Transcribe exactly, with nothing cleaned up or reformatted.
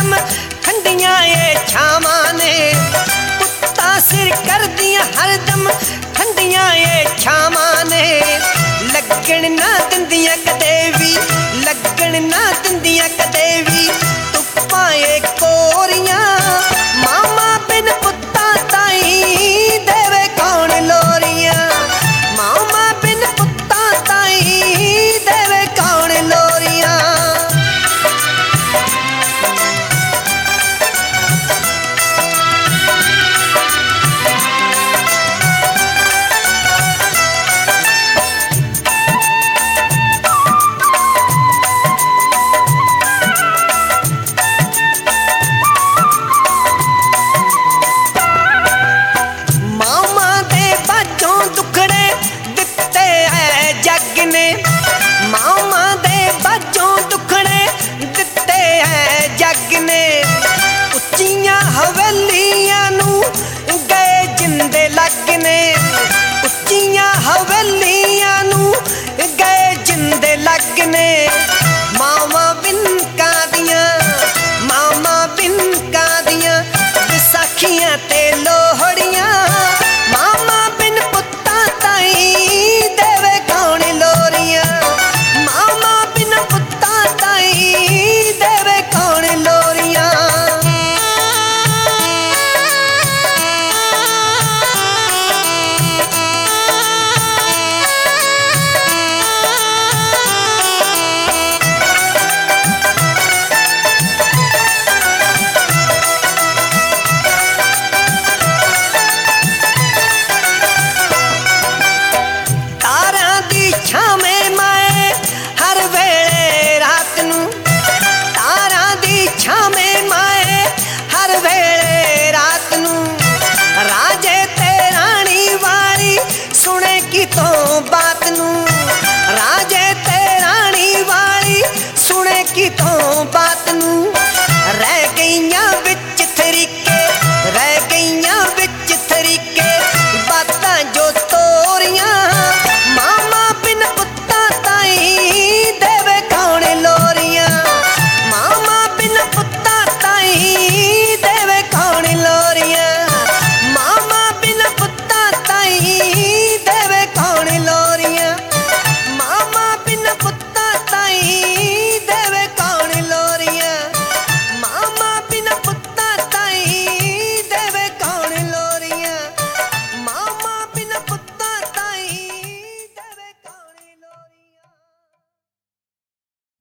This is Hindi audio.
हरदम ठंडियां ये छावां ने, पुत्ता सिर कर दियां हरदम ठंडियां ये छावां ने। लगन ना दिंदियां कदे भी, लगन ना दिंदियां कदे भी धुप्पां ये कोरियां। मामा बिन पुत्ता ताईं देवे कौन लोरियां, मामा बिन पुत्ता ताईं देवे कौन लोरियां। मामा दे बाजों दुखड़े दिते है जग ने, उच्चियां हवेली